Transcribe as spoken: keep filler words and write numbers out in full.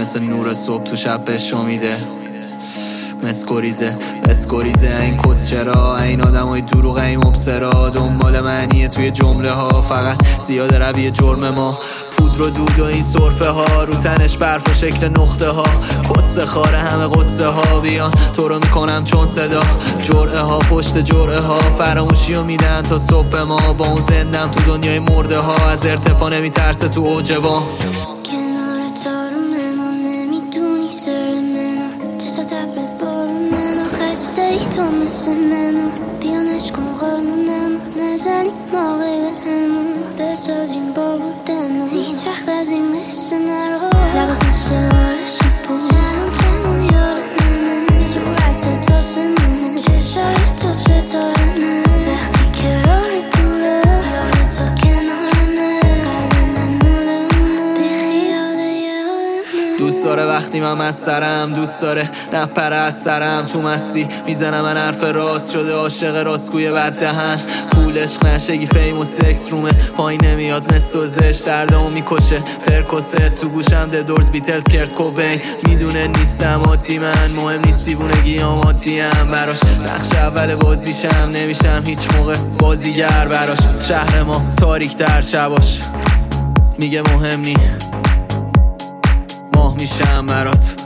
مثل نور صبح تو شب بشو میده. مسکوریزه اسکوریزه این کس چرا این آدم های دروغ این مبصرا دنبال معنیه توی جمله ها، فقط زیاده روی جرم ما. پودر و دود و این صرفه ها رو تنش برف و شکل نقطه ها، قصه خاره همه قصه ها بیان تو رو میکنم چون صدا. جرعه ها پشت جرعه ها فراموشی رو میدن تا صبح ما، با اون زندم تو دنیای مرده ها، از ارتفاع نمیترسه تو اوج با. کنار تارو ممون نمیدونی سر منو، چشا تبرت بارونن و خسته ای تو مثل منو. بیانش کن قانونم نزنیم ما غیر همون، بسازیم با بودن هیچ وقت از این قصه نرو. لبت مثل آرش بود هم تنو یار منه، صورت تو سمونه چشای تو ستاره من. وقتی که راه دوره یار تو کنارمه، قلبم مال اونه بیخیال یادمه. دوست داره وقتی من مسترم، دوست داره نپره از سرم تو مستی میزنم من حرف راست شده عاشق راستگوی بد دهن. پول عشق نشگی فیم و سکس رومه پایین نمیاد مثل و زش، دردمو میکشه پرکوسه تو گوشم ده دورز بیتلز کرد کوبین. میدونه نیستم عادی من، مهم نیست دیوونگی آمادیم براش، نقش اول بازیشم نمیشم هیچ موقع بازیگر براش. شهر ما تاریک تر شباش میگه مهم نی، ماه میشم برات.